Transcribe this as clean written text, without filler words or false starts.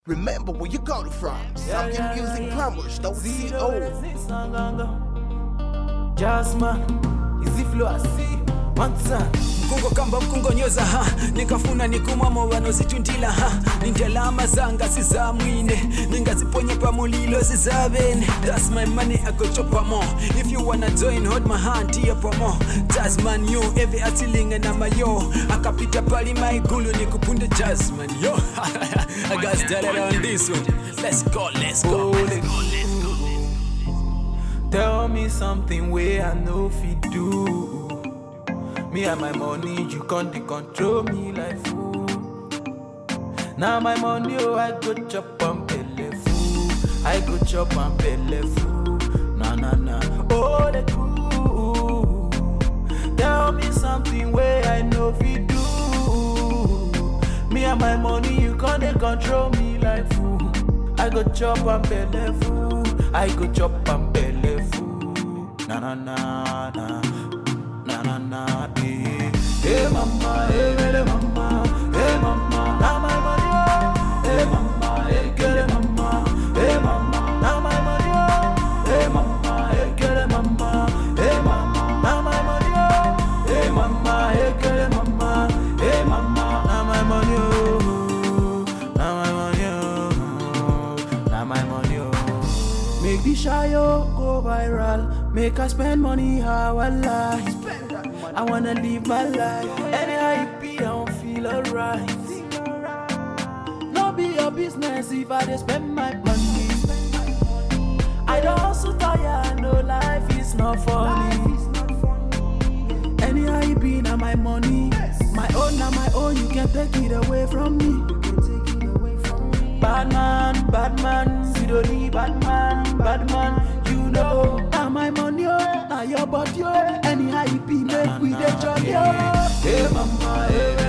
Remember where you got it from. Something Music Plumbers, don't see Jasmine, easy flow, I see. Mkungo kamba mkungo nyoza ha nikafuna nikumamo wanozitundila ha nindelama zanga sizamwine ningaziponye pamulilo zizabene. That's my money, I go chop more. If you wanna join, hold my hand here for more. Jasmine yo, every atilinga na mayo akapita pali maigulu nikupunde Jasmine yo. I got started on this one. Let's go. Tell me something where I know fi do. Me and my money, you can't control me like fool. Now my money, oh, I go chop and pele fool. I go chop and pele fool. Nah. Oh, the cool. Tell me something where I know fi do. Me and my money, you can't control me like fool. I go chop and pele fool. I go chop and pele fool. Nah. Hey mama, hey mele mama, hey mama, now my money, hey mama, hey get it mama, hey mama, now my money, hey mama, hey get it mama, hey mama, now my money, hey mama, hey get it mama, hey mama, now my money, now my money, make the shayo go viral, make us spend money how I like. I wanna live my life. Anyhow it be, I don't feel alright. No be your business if I just spend my money. I don't also tire, no life is not funny. Anyhow it be, now my money. My own, you can take it away from me. Bad man, Sidoni, bad man, you know. Now my money, now your body, anyhow it be, make we the job, yo. Hey mama, hey